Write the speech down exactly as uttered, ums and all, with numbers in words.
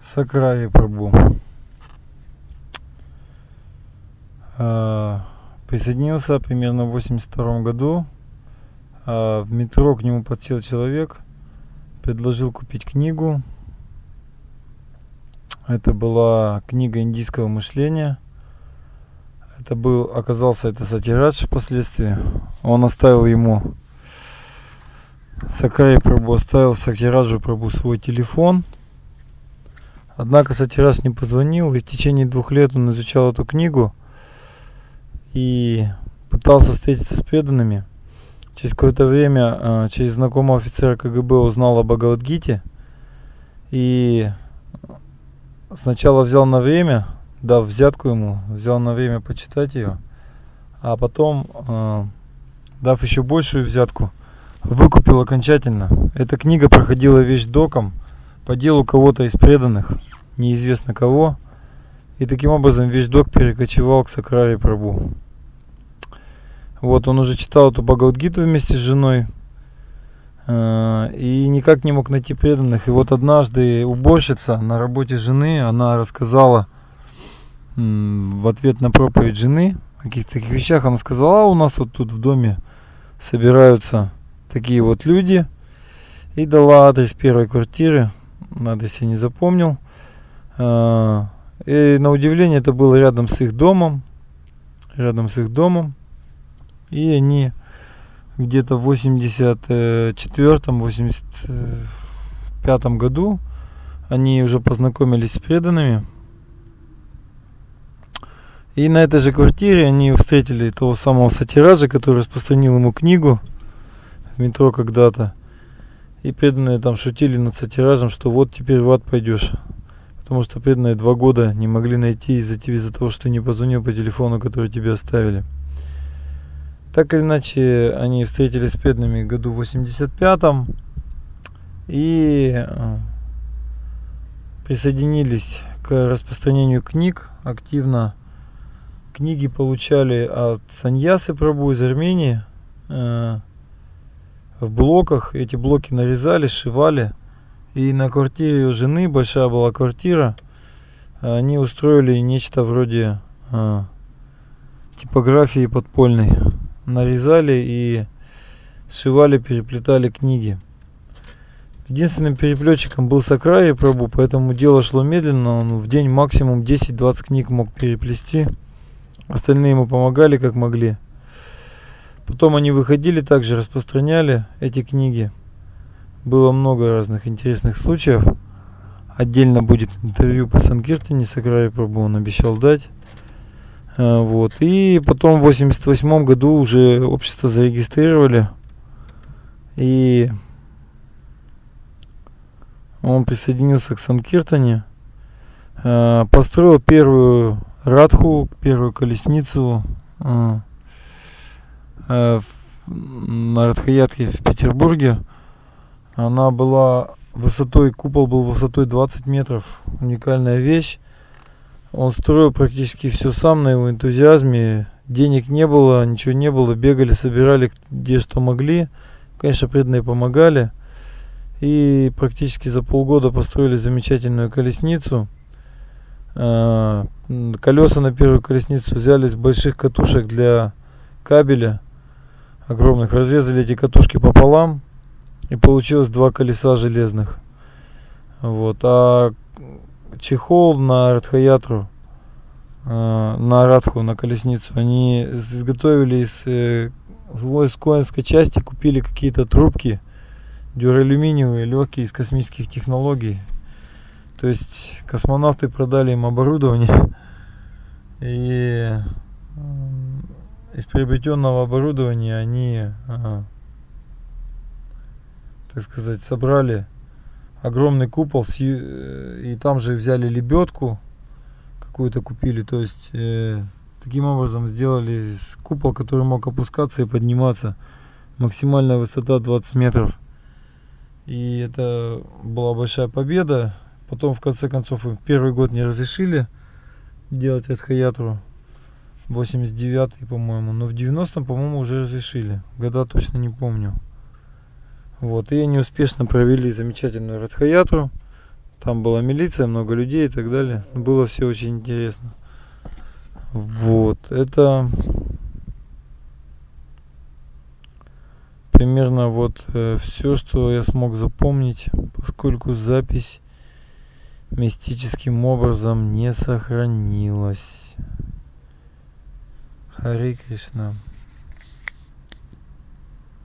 Сакрари Прабху присоединился примерно в восемьдесят втором году. В метро к нему подсел человек, предложил купить книгу. Это была книга индийского мышления. Это был, оказался это Сатирадж впоследствии. Он оставил ему, Сакрари Прабху оставил Сатираджу Прабху свой телефон. Однако Сатирадж не позвонил, и в течение двух лет он изучал эту книгу и пытался встретиться с преданными. Через какое-то время, через знакомого офицера КГБ узнал о Бхагавад-гите и сначала взял на время, дав взятку ему, взял на время почитать ее, а потом, дав еще большую взятку, выкупил окончательно. Эта книга проходила вещдоком по делу кого-то из преданных, неизвестно кого, и таким образом вещдок перекочевал к Сакрари Прабху. Вот, он уже читал эту Бхагавад-гиту вместе с женой и никак не мог найти преданных. И вот однажды уборщица на работе жены, она рассказала в ответ на проповедь жены о каких-то таких вещах, она сказала: а у нас вот тут в доме собираются такие вот люди, и дала адрес первой квартиры. Адрес я не запомнил. И на удивление это было рядом с их домом. Рядом с их домом. И они где-то в восемьдесят четвёртом восемьдесят пятом году они уже познакомились с преданными. И на этой же квартире они встретили того самого Сатираджа, который распространил ему книгу в метро когда-то. И преданные там шутили над Сатираджем, что вот теперь в ад пойдешь. Потому что преданные два года не могли найти из-за тебя, из-за того, что ты не позвонил по телефону, который тебе оставили. Так или иначе, они встретились с преданными в году восемьдесят пятом и присоединились к распространению книг активно. Книги получали от Саньясы Прабху из Армении в блоках. Эти блоки нарезали, сшивали. И на квартире ее жены, большая была квартира, они устроили нечто вроде типографии подпольной. Нарезали и сшивали, переплетали книги. Единственным переплетчиком был Сакрари Прабху, поэтому дело шло медленно. Он в день максимум десять-двадцать книг мог переплести. Остальные ему помогали как могли. Потом они выходили, также распространяли эти книги. Было много разных интересных случаев. Отдельно будет интервью по Санкиртане Сакрари Прабху, он обещал дать. Вот. И потом в восемьдесят восьмом году уже общество зарегистрировали. И он присоединился к Санкиртане. Построил первую радху, первую колесницу на Радхаятре в Петербурге. Она была высотой, купол был высотой двадцать метров. Уникальная вещь. Он строил практически все сам на его энтузиазме. Денег не было, ничего не было. Бегали, собирали где что могли. Конечно, преданные помогали. И практически за полгода построили замечательную колесницу. Колеса на первую колесницу взяли с больших катушек для кабеля огромных. Разрезали эти катушки пополам. И получилось два колеса железных. Вот. А чехол на Радхаятру, на Радху, на колесницу, они изготовили из, из коинской части, купили какие-то трубки дюралюминиевые, легкие, из космических технологий. То есть космонавты продали им оборудование, и из приобретенного оборудования они, так сказать, собрали огромный купол, и там же взяли лебедку какую-то, купили, то есть э, таким образом сделали купол, который мог опускаться и подниматься. Максимальная высота двадцать метров. И это была большая победа. Потом в конце концов им в первый год не разрешили делать Радхаятру, восемьдесят девятый, по-моему, но в девяностом, по-моему, уже разрешили. Года точно не помню. Вот, и они успешно провели замечательную Радхаятру. Там была милиция, много людей и так далее. Было все очень интересно. Вот. Это примерно вот э, все, что я смог запомнить, поскольку запись мистическим образом не сохранилась. Харе Кришна.